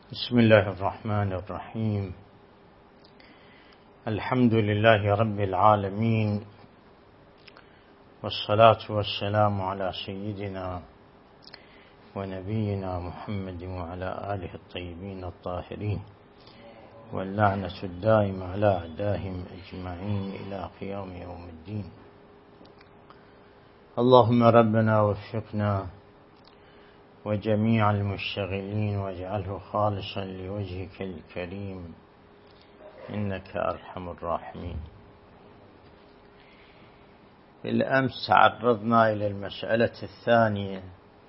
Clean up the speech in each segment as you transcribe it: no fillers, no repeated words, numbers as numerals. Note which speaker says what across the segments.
Speaker 1: بسم الله الرحمن الرحيم. الحمد لله رب العالمين، والصلاة والسلام على سيدنا ونبينا محمد وعلى آله الطيبين الطاهرين، واللعنة الدائمة على أعدائهم أجمعين إلى قيام يوم الدين. اللهم ربنا وفقنا وجميع المشتغلين واجعله خالصا لوجهك الكريم إنك أرحم الراحمين. بالأمس تعرضنا إلى المسألة الثانية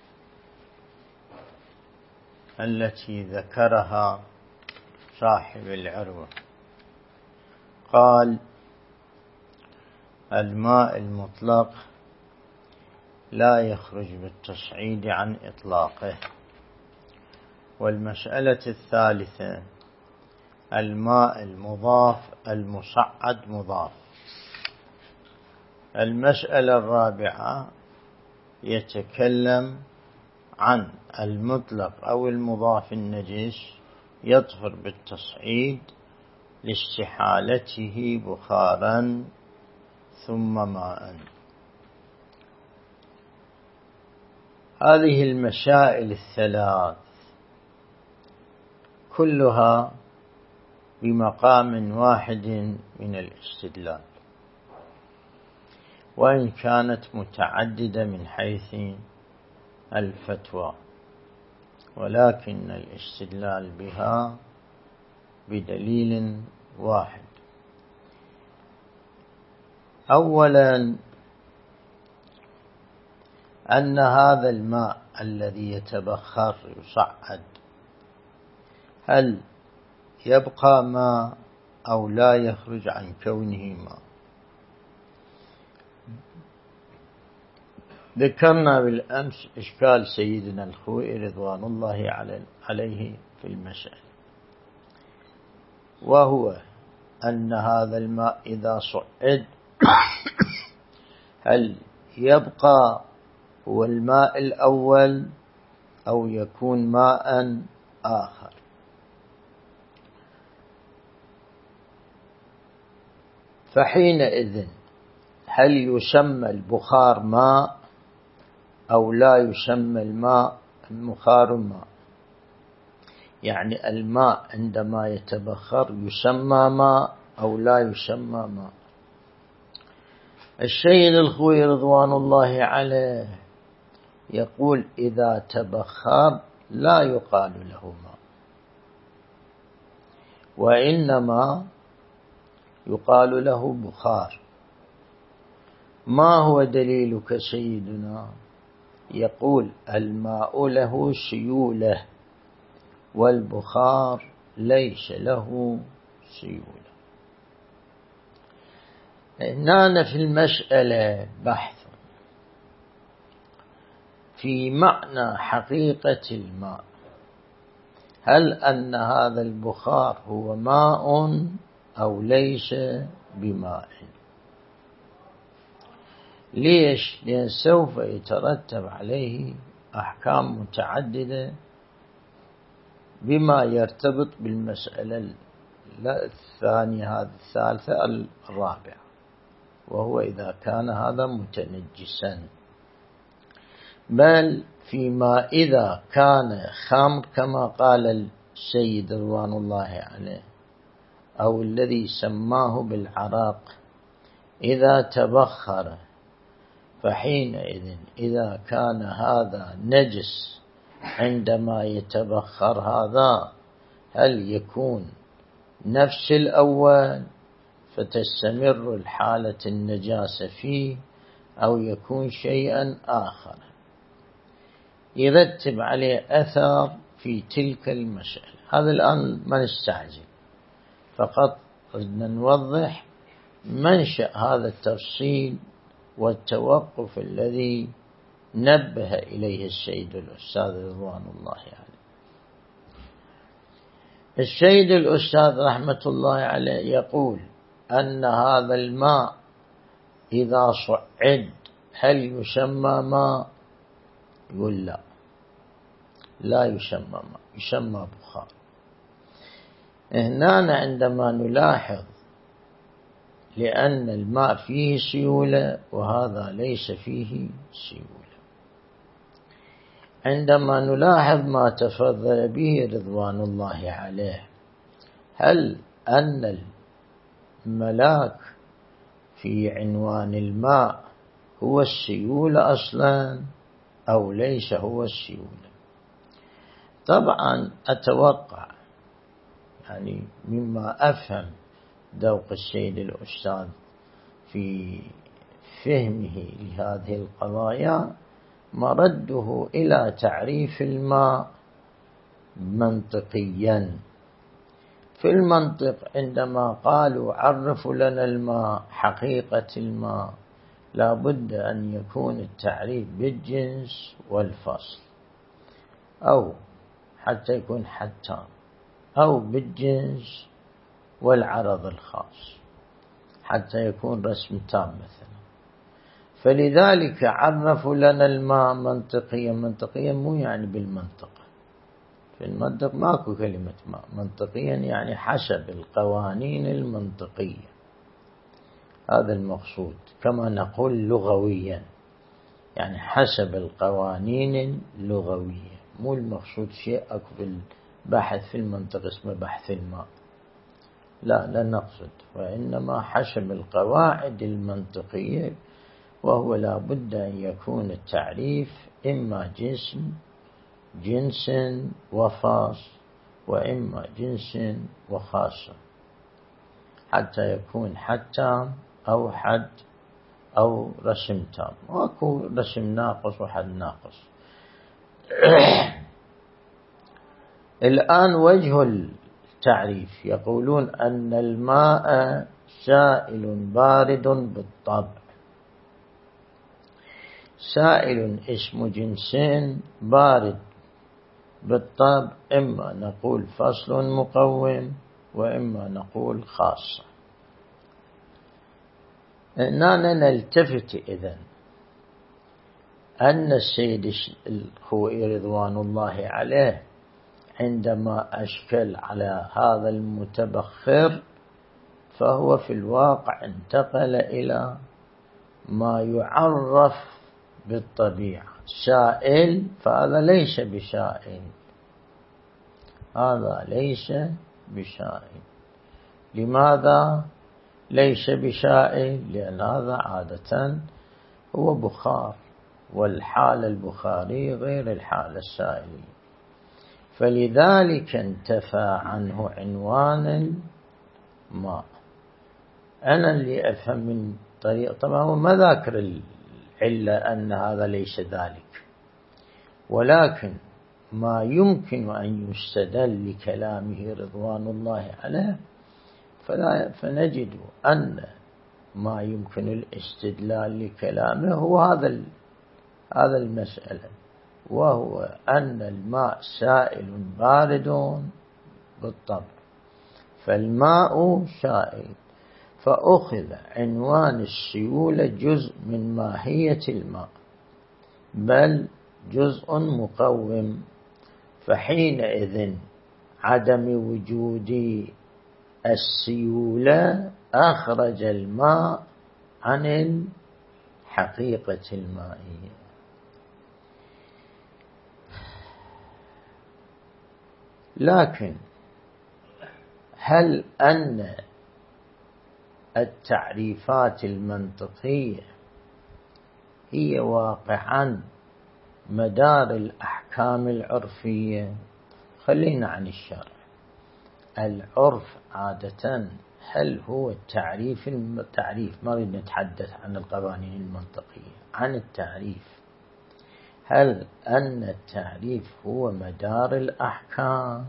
Speaker 1: التي ذكرها صاحب العروة، قال: الماء المطلق لا يخرج بالتصعيد عن إطلاقه. والمسألة الثالثة: الماء المضاف المصعد مضاف. المسألة الرابعة يتكلم عن المطلق أو المضاف النجس يطهر بالتصعيد لاستحالته بخارا ثم ماء. هذه المسائل الثلاث كلها بمقام واحد من الاستدلال، وإن كانت متعددة من حيث الفتوى، ولكن الاستدلال بها بدليل واحد. أولا، أن هذا الماء الذي يتبخر يصعد هل يبقى ماء أو لا يخرج عن كونه ماء؟ ذكرنا بالأمس إشكال سيدنا الخوئي رضوان الله عليه في المسألة، وهو أن هذا الماء إذا صعد هل يبقى هو الماء الأول أو يكون ماء آخر؟ فحينئذ هل يسمى البخار ماء أو لا يسمى الماء المخار ماء؟ يعني الماء عندما يتبخر يسمى ماء أو لا يسمى ماء؟ السيد الخوئي رضوان الله عليه يقول: إذا تبخر لا يقال له ماء، وإنما يقال له بخار. ما هو دليلك سيدنا؟ يقول: الماء له سيولة والبخار ليس له سيولة. هنا في المسألة بحث في معنى حقيقة الماء، هل أن هذا البخار هو ماء أو ليس بماء؟ ليش؟ لأن سوف يترتب عليه أحكام متعددة بما يرتبط بالمسألة الثانية هذه الثالثة الرابعة، وهو إذا كان هذا متنجسا، بل فيما إذا كان خمر كما قال السيد رضوان الله عليه، أو الذي سماه بالعراق، إذا تبخر فحينئذ إذا كان هذا نجس عندما يتبخر هذا، هل يكون نفس الأول فتستمر الحالة النجاسة فيه أو يكون شيئا آخر؟ يرتب عليه أثر في تلك المسألة. هذا الآن ما نستعجل، فقط بدنا نوضح منشأ هذا التفصيل والتوقف الذي نبه إليه السيد الأستاذ رضوان الله عليه. السيد الأستاذ رحمة الله عليه يقول أن هذا الماء إذا صعد هل يسمى ماء؟ يقول لا يسمى ماء، يسمى بخار. هنا عندما نلاحظ لأن الماء فيه سيولة وهذا ليس فيه سيولة، عندما نلاحظ ما تفضل به رضوان الله عليه، هل أن الملاك في عنوان الماء هو السيولة أصلا أو ليس هو السيولة؟ طبعا أتوقع يعني مما أفهم ذوق السيد الأستاذ في فهمه لهذه القضايا مرده إلى تعريف الماء منطقيا. في المنطق عندما قالوا عرفوا لنا الماء حقيقة الماء، لا بد أن يكون التعريف بالجنس والفصل، أو حتى يكون حتى أو بالجنس والعرض الخاص حتى يكون رسم تام مثلا. فلذلك عرفوا لنا الماء منطقيا مو يعني بالمنطق، في المنطق ماكو كلمة ماء، منطقيا يعني حسب القوانين المنطقية، هذا المقصود. كما نقول لغويا يعني حسب القوانين اللغوية، مو المقصود شيء أكو بالبحث في المنطق اسمه بحث الماء، لا نقصد، وإنما حسب القواعد المنطقية، وهو لا بد أن يكون التعريف إما جنس وخاص وإما جنس وخاصة، حتى يكون حتى أو حد أو رسم تام، واكو رسم ناقص وحد ناقص. الآن وجه التعريف يقولون أن الماء سائل بارد بالطبع. سائل اسم جنسين، بارد بالطبع، إما نقول فصل مقوم وإما نقول خاصة. إننا نلتفت إذن أن السيد الخوئي رضوان الله عليه عندما أشكل على هذا المتبخر، فهو في الواقع انتقل إلى ما يعرف بالطبيعة سائل، فهذا ليس بسائل، هذا ليس بسائل. لماذا ليس بسائل؟ لأن هذا عادة هو بخار، والحالة البخارية غير الحالة السائلية، فلذلك انتفى عنه عنوان الماء. أنا اللي أفهم من طريق، طبعا هو ما ذاكر العلة أن هذا ليس ذلك، ولكن ما يمكن أن يستدل لكلامه رضوان الله عليه، فنجد أن ما يمكن الاستدلال لكلامه هو هذا المسألة، وهو أن الماء سائل بارد بالطبع، فالماء سائل، فأخذ عنوان السيولة جزء من ماهية الماء، بل جزء مقوم، فحينئذ عدم وجود السيولة أخرج الماء عن الحقيقة المائية. لكن هل أن التعريفات المنطقية هي واقعا مدار الأحكام العرفية؟ خلينا عن الشرع. العرف عادة هل هو التعريف ما نريد نتحدث عن القوانين المنطقية، عن التعريف، هل أن التعريف هو مدار الأحكام؟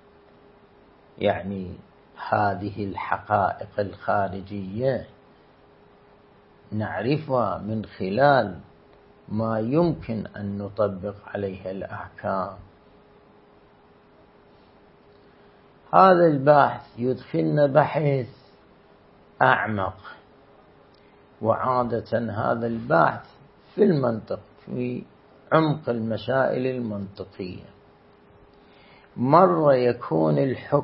Speaker 1: يعني هذه الحقائق الخارجية نعرفها من خلال ما يمكن أن نطبق عليها الأحكام. هذا البحث يدخلنا بحث أعمق، وعادة هذا البحث في المنطق، في عمق المسائل المنطقية، مرة يكون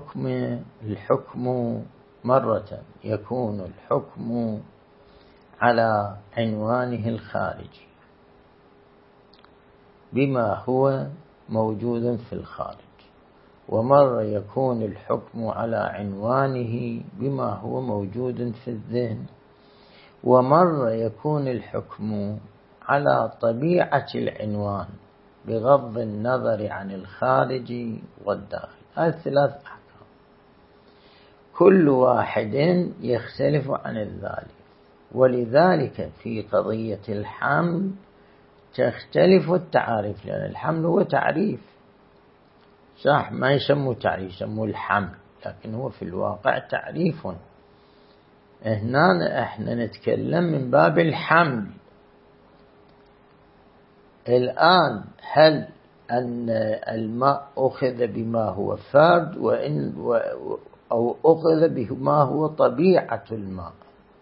Speaker 1: الحكم مرة يكون الحكم على عنوانه الخارجي بما هو موجود في الخارج، ومرة يكون الحكم على عنوانه بما هو موجود في الذهن، ومرة يكون الحكم على طبيعة العنوان بغض النظر عن الخارج والداخل. هذه ثلاث أحكام كل واحد يختلف عن الذلك، ولذلك في قضية الحمل تختلف التعاريف، لأن الحمل هو تعريف صح، ما يسموه تعريف، يسموه الحمل، لكن هو في الواقع تعريف. هنا احنا نتكلم من باب الحمل. الآن هل أن الماء أخذ بما هو فرد أو أخذ بما هو طبيعة الماء؟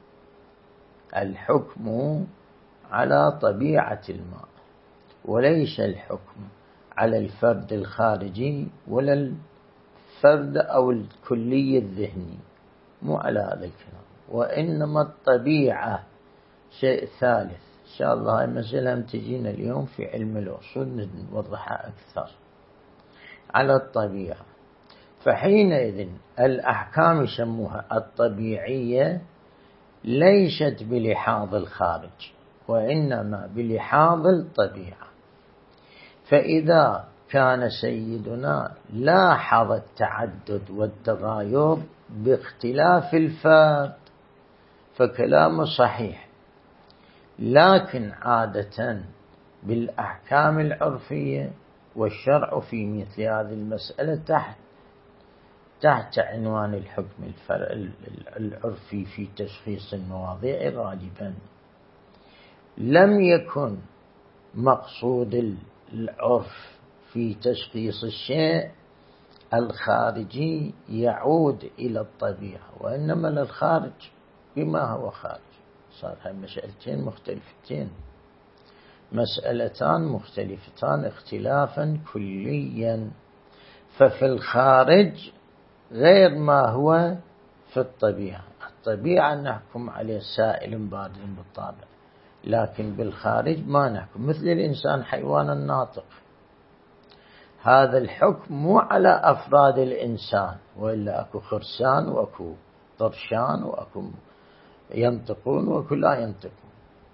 Speaker 1: الحكم على طبيعة الماء، وليس الحكم على الفرد الخارجي ولا الفرد أو الكلي الذهني، مو على هذا الكلام. وإنما الطبيعة شيء ثالث. إن شاء الله هاي المسألة تجينا اليوم في علم الأصول نوضحها أكثر على الطبيعة. فحينئذ الأحكام يسموها الطبيعية ليست بلحاظ الخارج، وإنما بلحاظ الطبيعة. فإذا كان سيدنا لاحظ التعدد والتغاير باختلاف الفرد فكلامه صحيح، لكن عادة بالأحكام العرفية والشرع في مثل هذه المسألة تحت عنوان الحكم العرفي في تشخيص المواضيع غالبا لم يكن مقصود العرف في تشخيص الشيء الخارجي يعود إلى الطبيعة، وإنما للخارج بما هو خارج. صار هاي مسألتين مختلفتين، مسألتان مختلفتان اختلافا كليا. ففي الخارج غير ما هو في الطبيعة. الطبيعة نحكم عليه سائل بارد بالطبع، لكن بالخارج ما نحكم. مثل الإنسان حيوان الناطق، هذا الحكم مو على أفراد الإنسان، وإلا أكو خرسان وأكو طرشان وأكو ينطقون وأكو لا ينطقون،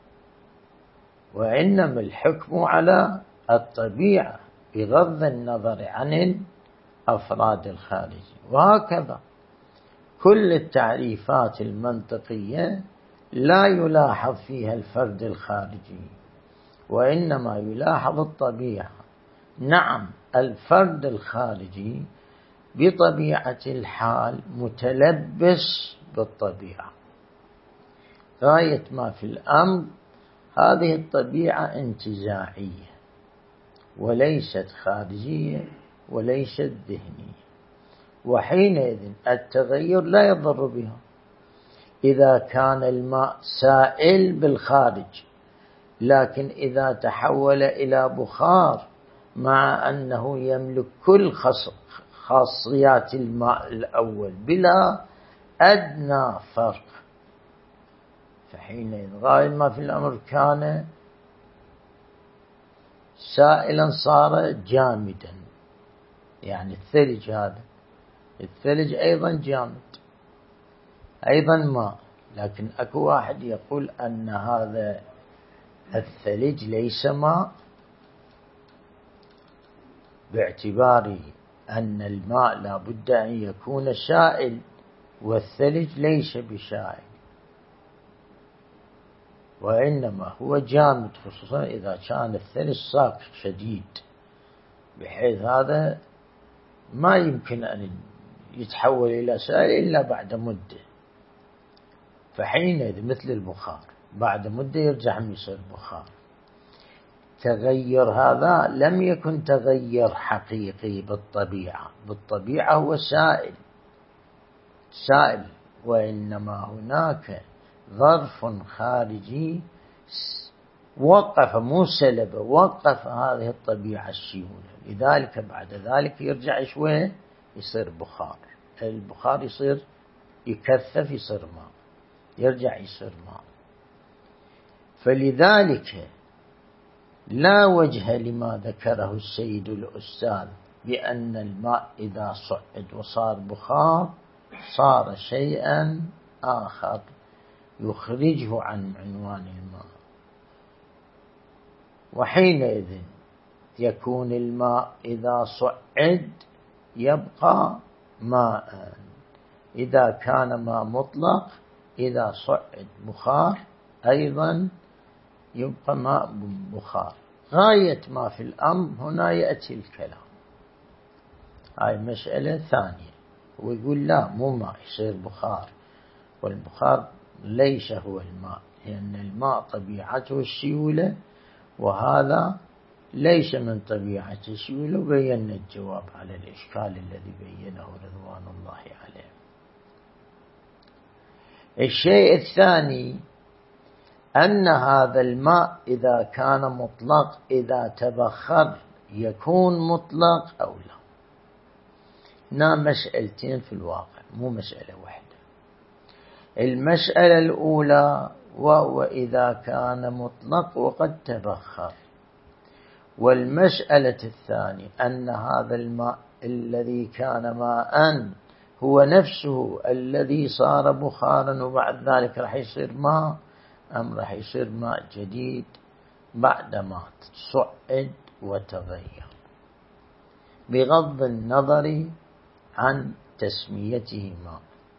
Speaker 1: وإنما الحكم على الطبيعة بغض النظر عن الأفراد الخارجية. وهكذا كل التعريفات المنطقية لا يلاحظ فيها الفرد الخارجي، وإنما يلاحظ الطبيعة. نعم الفرد الخارجي بطبيعة الحال متلبس بالطبيعة، غاية ما في الأمر هذه الطبيعة انتزاعية وليست خارجية وليست ذهنية، وحينئذ التغير لا يضر بها. إذا كان الماء سائل بالخارج، لكن إذا تحول إلى بخار مع أنه يملك كل خاصيات الماء الأول بلا أدنى فرق، فحينئذ غاية ما في الأمر كان سائلا صار جامدا. يعني الثلج، هذا الثلج أيضا جامد أيضا ماء، لكن أكو واحد يقول أن هذا الثلج ليس ماء، باعتبار أن الماء لا بد أن يكون سائل والثلج ليس بسائل، وإنما هو جامد، خصوصا إذا كان الثلج صاق شديد بحيث هذا ما يمكن أن يتحول إلى سائل إلا بعد مدة. فحينئذ مثل البخار بعد مدة يرجع يصير بخار. تغير هذا لم يكن تغير حقيقي بالطبيعة هو سائل، وإنما هناك ظرف خارجي وقف، مو سلب، وقف هذه الطبيعة السيولة. لذلك بعد ذلك يرجع شوي يصير بخار، البخار يصير يكثف يصير ماء، يرجع يصير ماء. فلذلك لا وجه لما ذكره السيد الأستاذ بأن الماء إذا صعد وصار بخار صار شيئا آخر يخرجه عن عنوان الماء، وحينئذ يكون الماء إذا صعد يبقى ماء، إذا كان ماء مطلق إذا صعد بخار أيضا يبقى ماء بخار. غاية ما في الأمر هنا يأتي الكلام، هاي مسألة ثانية. ويقول لا مو ماء يصير بخار، والبخار ليس هو الماء، لأن الماء طبيعته السيولة وهذا ليس من طبيعة السيولة. وبينا الجواب على الإشكال الذي بينه رضوان الله عليه. الشيء الثاني أن هذا الماء إذا كان مطلق إذا تبخر يكون مطلق أو لا. هنا مسألتين في الواقع مو مسألة واحدة. المسألة الأولى وهو إذا كان مطلق وقد تبخر، والمسألة الثانية أن هذا الماء الذي كان ماء هو نفسه الذي صار بخارا وبعد ذلك راح يصير ماء، أم راح يصير ماء جديد بعدما صعد وتغير، بغض النظر عن تسميته ماء.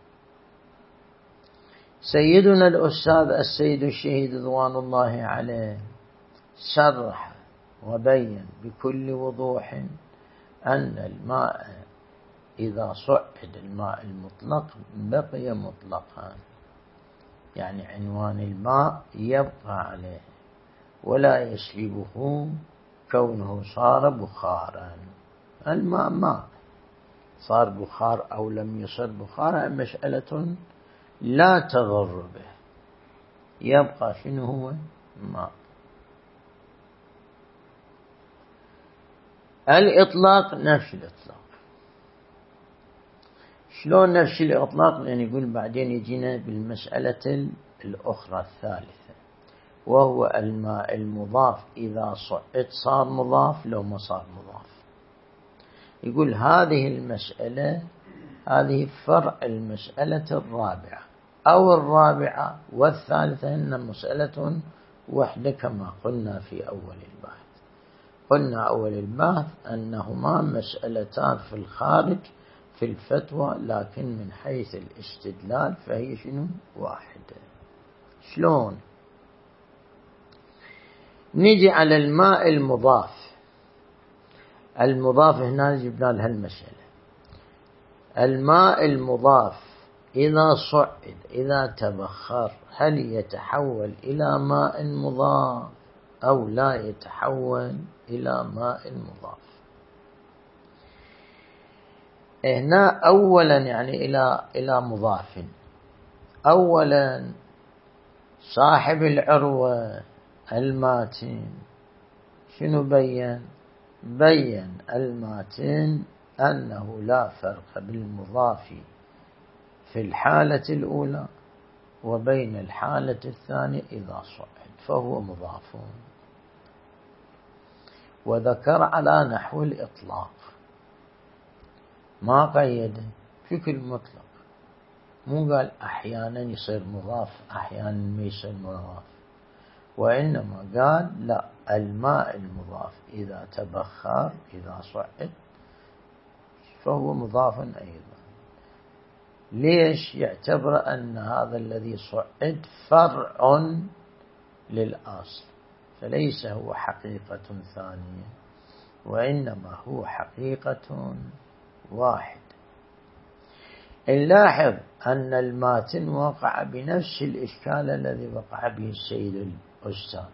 Speaker 1: سيدنا الأستاذ السيد الشهيد رضوان الله عليه شرح وبين بكل وضوح أن الماء إذا صعد الماء المطلق بقي مطلقا، يعني عنوان الماء يبقى عليه ولا يسلبه كونه صار بخارا. الماء ماء، صار بخار أو لم يصر بخارا مسألة لا تضر به، يبقى شنو هو ماء. الإطلاق نفس الإطلاق. شلون نفس الإطلاق؟ لأن يقول بعدين يجينا بالمسألة الأخرى الثالثة، وهو الماء المضاف إذا صعد صار مضاف لو ما صار مضاف. يقول هذه المسألة هذه فرع المسألة الرابعة أو الرابعة والثالثة، إن مسألة وحدة كما قلنا في أول البحث. قلنا أول البحث أنهما مسألتان في الخارج في الفتوى، لكن من حيث الاستدلال فهي شنو واحدة. شلون؟ نجي على الماء المضاف. المضاف هنا جبنا لها المسألة. الماء المضاف إذا صعد إذا تبخر هل يتحول إلى ماء مضاف أو لا يتحول إلى ماء مضاف؟ هنا أولا يعني إلى مضاف. أولا صاحب العروة الماتن شنو بين؟ بين الماتن أنه لا فرق بالمضاف في الحالة الأولى وبين الحالة الثانية إذا صعد فهو مضاف، وذكر على نحو الإطلاق ما قيده بشكل مطلق، مو قال أحيانا يصير مضاف أحيانا ما يصير مضاف، وإنما قال لا الماء المضاف إذا تبخر إذا صعد فهو مضاف أيضا. ليش؟ يعتبر أن هذا الذي صعد فرع للأصل، فليس هو حقيقة ثانية وإنما هو حقيقة واحد. نلاحظ أن الماتن وقع بنفس الإشكال الذي وقع به السيد الأستاذ،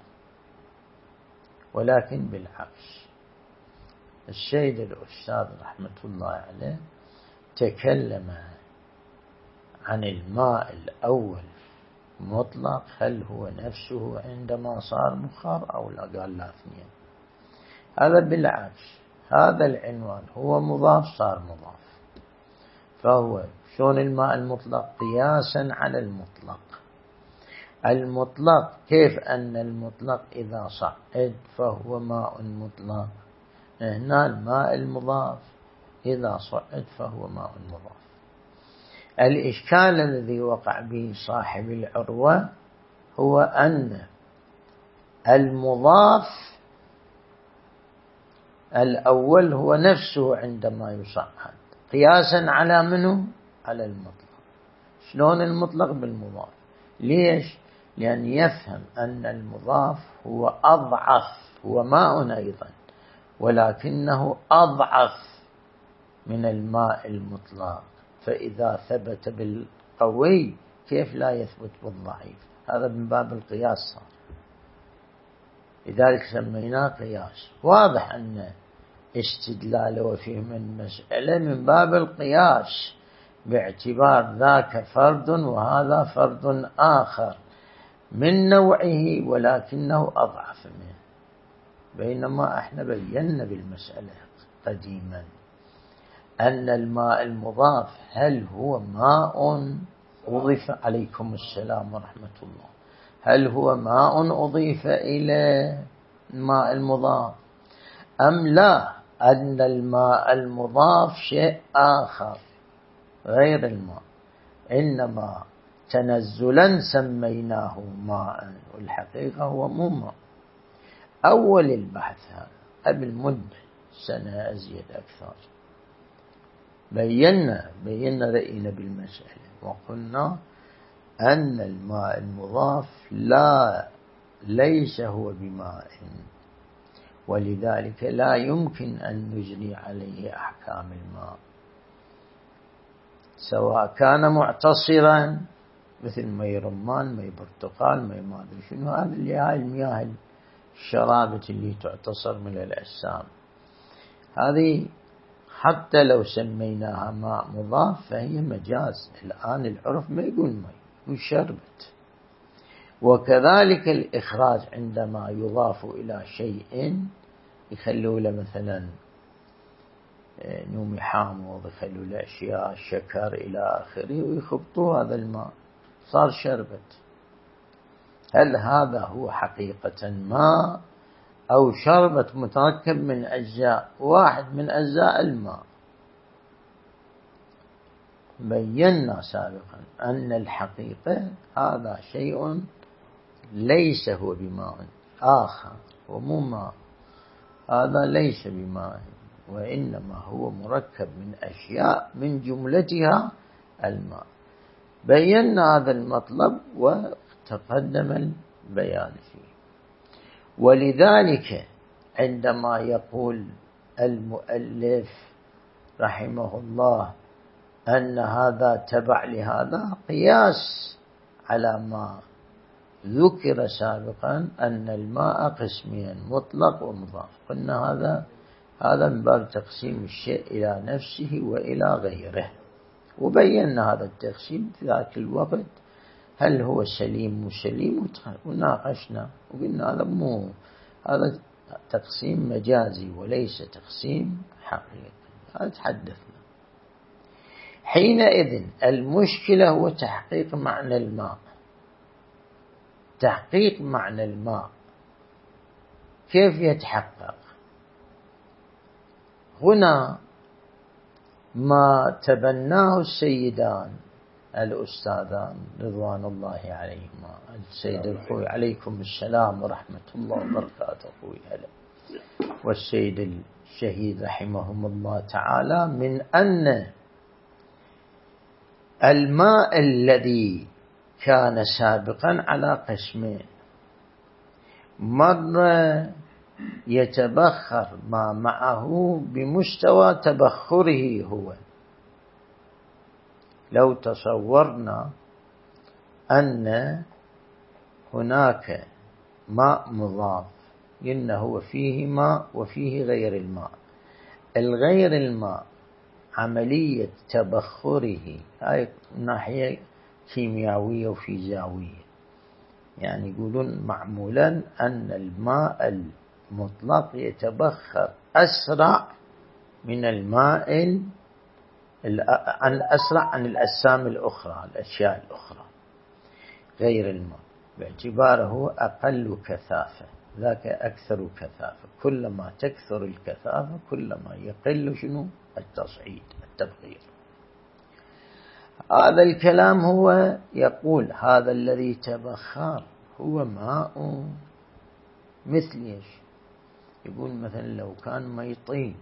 Speaker 1: ولكن بالعكس. السيد الأستاذ رحمة الله عليه تكلم عن الماء الأول مطلق هل هو نفسه عندما صار بخار أو لا، قال لا اثنين. هذا بالعكس، هذا العنوان هو مضاف صار مضاف. فهو شون الماء المطلق قياسا على المطلق. المطلق كيف أن المطلق إذا صعد فهو ماء مطلق، هنا الماء المضاف إذا صعد فهو ماء مضاف. الإشكال الذي وقع به صاحب العروة هو أن المضاف الأول هو نفسه عندما يصعد قياسا على منه؟ على المطلق. شلون المطلق بالمضاف؟ ليش؟ لأن يفهم أن المضاف هو أضعف، هو ماء أيضا ولكنه أضعف من الماء المطلق، فإذا ثبت بالقوي كيف لا يثبت بالضعيف؟ هذا من باب القياس صار، لذلك سميناه قياس. واضح أن استدلال وفهم المسألة من باب القياس باعتبار ذاك فرد وهذا فرد آخر من نوعه ولكنه أضعف منه. بينما احنا بينا بالمسألة قديما أن الماء المضاف هل هو ماء أضيف عليكم السلام ورحمة الله، هل هو ماء أضيف إلى الماء المضاف أم لا، أن الماء المضاف شيء آخر غير الماء، إنما تنزلا سميناه ماء والحقيقة هو مو ماء. أول البحث هذا قبل مدة سنة أزيد أكثر بينا رأينا بالمسألة وقلنا أن الماء المضاف ليس هو بماء، ولذلك لا يمكن أن نجري عليه أحكام الماء سواء كان معتصرا مثل مي رمان، مي برتقال، مي ما أدري شنو، هذه اللي هاي المياه الشرابة اللي تعتصر من الأجسام، هذه حتى لو سميناها ماء مضاف فهي مجاز. الآن العرف ما يقول مي، يقول شربت. وكذلك الإخراج عندما يضاف إلى شيء يخلوا له مثلا نومي حامض، يخلوا له أشياء شكر إلى آخره ويخبطوا هذا الماء صار شربت. هل هذا هو حقيقة ماء أو شربت متركب من أجزاء واحد من أجزاء الماء؟ بينا سابقا أن الحقيقة هذا شيء ليس هو بماء آخر ومو ماء، هذا ليس بماء وإنما هو مركب من أشياء من جملتها الماء. بينا هذا المطلب وتقدم البيان فيه. ولذلك عندما يقول المؤلف رحمه الله أن هذا تبع لهذا قياس على ما ذكر سابقا أن الماء قسمين مطلق ومضاف. قلنا هذا من باب تقسيم الشيء إلى نفسه وإلى غيره، وبينا هذا التقسيم في ذاك الوقت هل هو سليم مسليم، وناقشنا وقلنا هذا تقسيم مجازي وليس تقسيم حقيقي. هذا تحدثنا. حينئذ المشكلة هو تحقيق معنى الماء. تحقيق معنى الماء كيف يتحقق؟ هنا ما تبناه السيدان الأستاذان رضوان الله عليهما، السيد الخوي عليكم السلام ورحمة الله وبركاته أخوي هلا، والسيد الشهيد رحمهم الله تعالى، من أن الماء الذي كان سابقا على قسمين، مرة يتبخر ما معه بمستوى تبخره هو. لو تصورنا أن هناك ماء مضاف إنه هو فيه ماء وفيه غير الماء، الغير الماء عملية تبخره هاي ناحية كيميائية وفيزيائية، يعني يقولون معمولا أن الماء المطلق يتبخر أسرع من الماء أسرع عن الأجسام الأخرى، الأشياء الأخرى غير الماء، باعتباره أقل كثافة، ذاك أكثر كثافة. كلما تكثر الكثافة كلما يقل شنو؟ التصعيد، التبخير. هذا الكلام هو يقول هذا الذي تبخر هو ماء مثل ايش؟ يقول مثلا لو كان ميطين،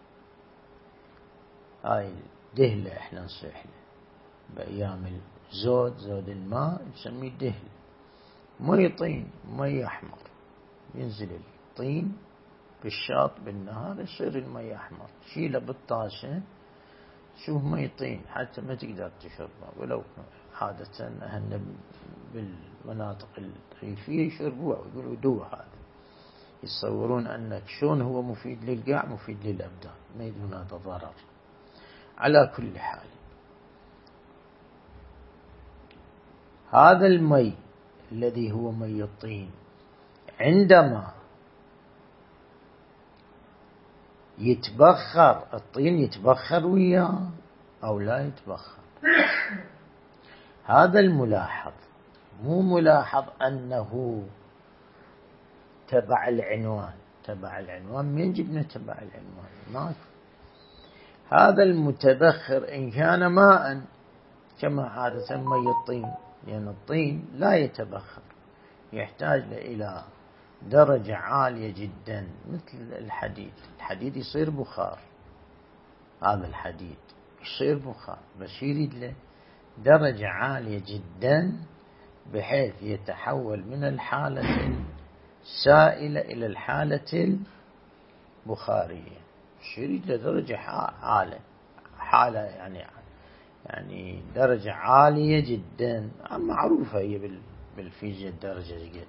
Speaker 1: هاي دهلة احنا نصيح له بأيام زود الماء نسميه دهل، ميطين مي أحمر، ينزل الطين بالشاط بالنهار يصير المي أحمر، شيله بالطاسة شوف ميطين حتى ما تقدر تشربه. ولو عادة أهلنا بالمناطق الريفية يشربوه ويقولوا دوا، هذا يتصورون أنك شون هو مفيد للقاع مفيد للأبدان، ما يدون هذا ضرر. على كل حال هذا المي الذي هو مي الطين عندما يتبخر الطين يتبخر وياه أو لا يتبخر، هذا الملاحظ، مو ملاحظ أنه تبع العنوان. تبع العنوان من جبنا تبع العنوان؟ ماك. هذا المتبخر إن كان ماء كما عادة مي الطين، لأن الطين لا يتبخر، يحتاج إلى درجة عالية جدا مثل الحديد. الحديد يصير بخار، هذا الحديد يصير بخار، بس يريد له درجة عالية جدا بحيث يتحول من الحالة السائلة إلى الحالة البخارية. يريد له درجة عالية، حالة يعني درجة عالية جدا، معروفة هي بالفيزياء الدرجة قد.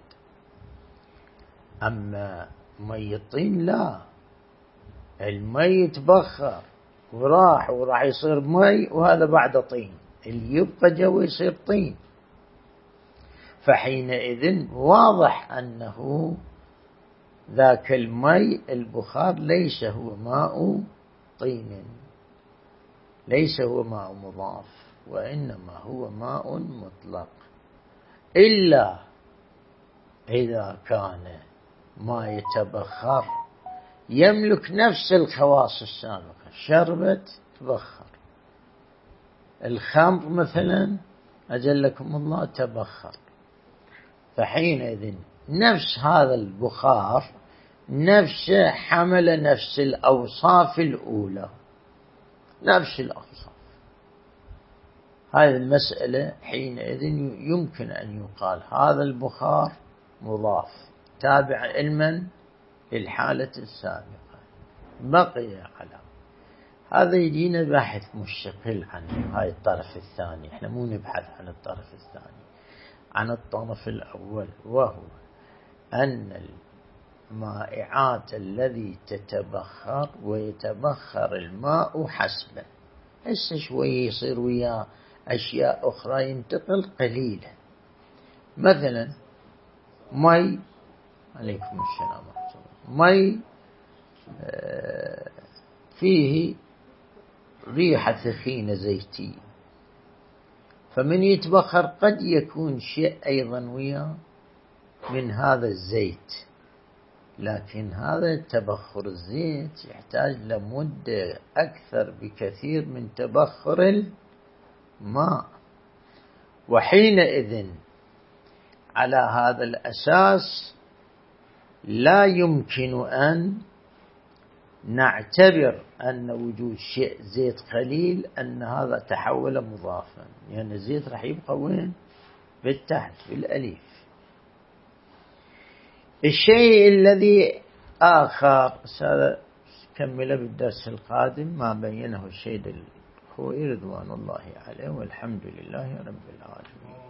Speaker 1: أما مي الطين لا، المي يتبخر وراح يصير مي، وهذا بعد طين، اللي يبقى جوا يصير طين. فحينئذ واضح أنه ذاك المي البخار ليس هو ماء طين، ليس هو ماء مضاف، وإنما هو ماء مطلق، إلا إذا كان ما يتبخر يملك نفس الخواص السابقة. شربت تبخر، الخمر مثلا أجلكم الله تبخر، فحينئذ نفس هذا البخار نفسه حمل نفس الأوصاف الأولى، نفس الأوصاف. هذه المسألة حينئذ يمكن أن يقال هذا البخار مضاف تابع علما للحالة السابقة. بقي على هذا يجينا بحث مستقل عن هاي الطرف الثاني، احنا مو نبحث عن الطرف الثاني، عن الطرف الأول، وهو أن المائعات الذي تتبخر ويتبخر الماء حسبا، هسه شوية يصير وياه أشياء أخرى ينتقل قليلا. مثلا مي، عليكم السلام ورحمة الله، مي فيه ريحة ثخينة زيتية، فمن يتبخر قد يكون شيء أيضا وياه من هذا الزيت، لكن هذا تبخر الزيت يحتاج لمدة أكثر بكثير من تبخر الماء. وحينئذ على هذا الأساس لا يمكن أن نعتبر أن وجود شيء زيت قليل أن هذا تحول مضافا، لأن يعني الزيت راح يبقى وين؟ بالتحت بالأليف. الشيء الذي آخر هذا كمل بالدرس القادم ما بينه الشيء الخوئي رضوان الله عليه، والحمد لله رب العالمين.